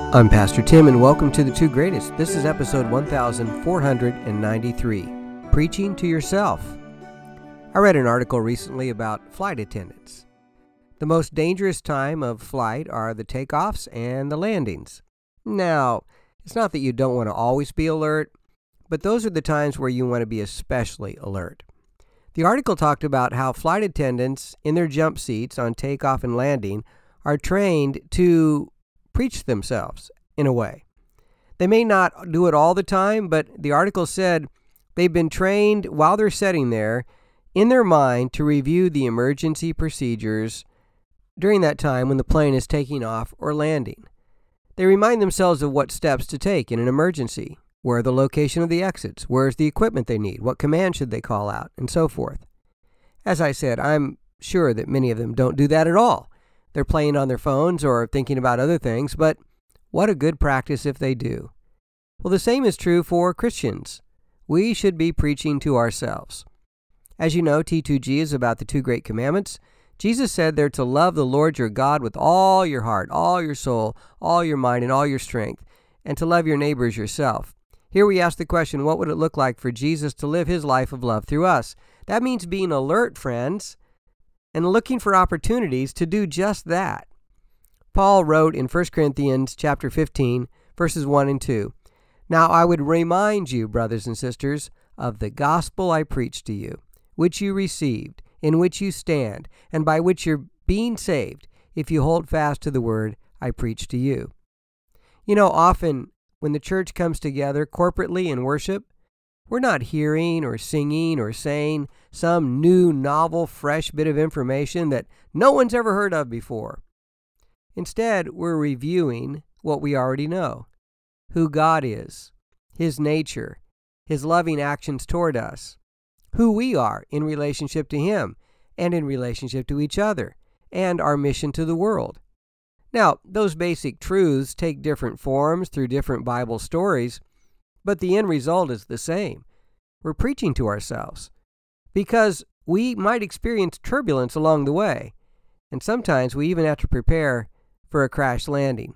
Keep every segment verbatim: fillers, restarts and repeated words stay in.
I'm Pastor Tim, and welcome to The Two Greatest. This is episode one thousand four hundred ninety-three, Preaching to Yourself. I read an article recently about flight attendants. The most dangerous time of flight are the takeoffs and the landings. Now, it's not that you don't want to always be alert, but those are the times where you want to be especially alert. The article talked about how flight attendants in their jump seats on takeoff and landing are trained to preach themselves, in a way. They may not do it all the time, but the article said they've been trained while they're sitting there in their mind to review the emergency procedures during that time when the plane is taking off or landing. They remind themselves of what steps to take in an emergency, where the location of the exits, where's the equipment they need, what command should they call out, and so forth. As I said, I'm sure that many of them don't do that at all. They're playing on their phones or thinking about other things, but what a good practice if they do. Well, the same is true for Christians. We should be preaching to ourselves. As you know, T two G is about the two great commandments. Jesus said they're to love the Lord your God with all your heart, all your soul, all your mind, and all your strength, and to love your neighbor as yourself. Here we ask the question, what would it look like for Jesus to live his life of love through us? That means being alert, friends, and looking for opportunities to do just that. Paul wrote in First Corinthians chapter fifteen, verses one and two, "Now I would remind you, brothers and sisters, of the gospel I preached to you, which you received, in which you stand, and by which you're being saved, if you hold fast to the word I preached to you." You know, often when the church comes together corporately in worship, we're not hearing or singing or saying some new, novel, fresh bit of information that no one's ever heard of before. Instead, we're reviewing what we already know, who God is, his nature, his loving actions toward us, who we are in relationship to him and in relationship to each other, and our mission to the world. Now, those basic truths take different forms through different Bible stories, but the end result is the same. We're preaching to ourselves because we might experience turbulence along the way, and sometimes we even have to prepare for a crash landing.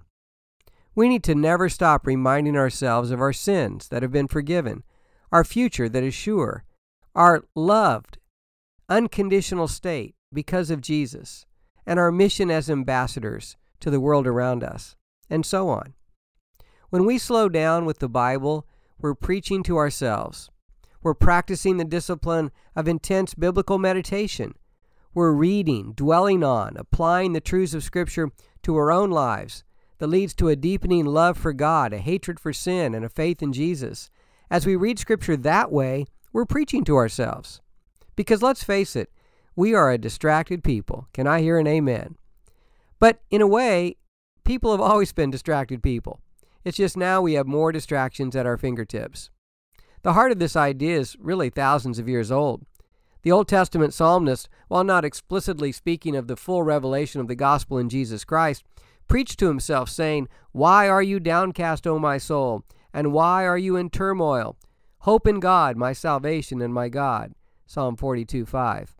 We need to never stop reminding ourselves of our sins that have been forgiven, our future that is sure, our loved, unconditional state because of Jesus, and our mission as ambassadors to the world around us, and so on. When we slow down with the Bible, we're preaching to ourselves. We're practicing the discipline of intense biblical meditation. We're reading, dwelling on, applying the truths of Scripture to our own lives that leads to a deepening love for God, a hatred for sin, and a faith in Jesus. As we read Scripture that way, we're preaching to ourselves. Because let's face it, we are a distracted people. Can I hear an amen? But in a way, people have always been distracted people. It's just now we have more distractions at our fingertips. The heart of this idea is really thousands of years old. The Old Testament psalmist, while not explicitly speaking of the full revelation of the gospel in Jesus Christ, preached to himself, saying, "Why are you downcast, O my soul? And why are you in turmoil? Hope in God, my salvation and my God." Psalm forty-two five.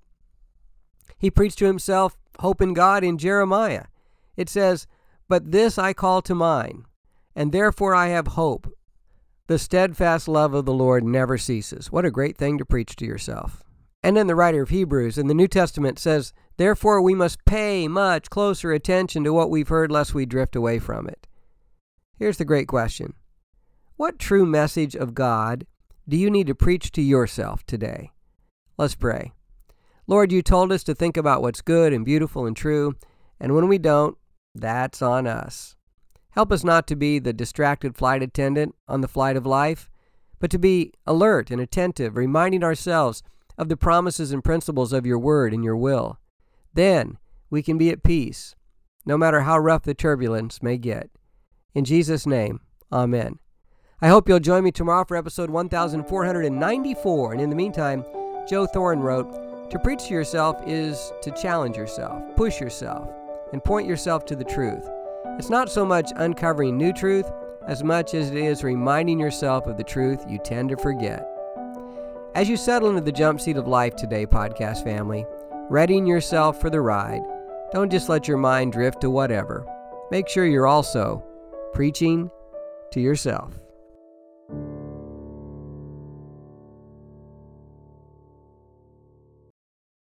He preached to himself, hope in God, in Jeremiah. It says, "But this I call to mind, and therefore I have hope. The steadfast love of the Lord never ceases." What a great thing to preach to yourself. And then the writer of Hebrews in the New Testament says, "Therefore we must pay much closer attention to what we've heard lest we drift away from it." Here's the great question. What true message of God do you need to preach to yourself today? Let's pray. Lord, you told us to think about what's good and beautiful and true, and when we don't, that's on us. Help us not to be the distracted flight attendant on the flight of life, but to be alert and attentive, reminding ourselves of the promises and principles of your word and your will. Then we can be at peace, no matter how rough the turbulence may get. In Jesus' name, amen. I hope you'll join me tomorrow for episode one thousand four hundred ninety-four. And in the meantime, Joe Thorne wrote, "To preach to yourself is to challenge yourself, push yourself, and point yourself to the truth. It's not so much uncovering new truth as much as it is reminding yourself of the truth you tend to forget." As you settle into the jump seat of life today, podcast family, readying yourself for the ride, don't just let your mind drift to whatever. Make sure you're also Preaching to Yourself.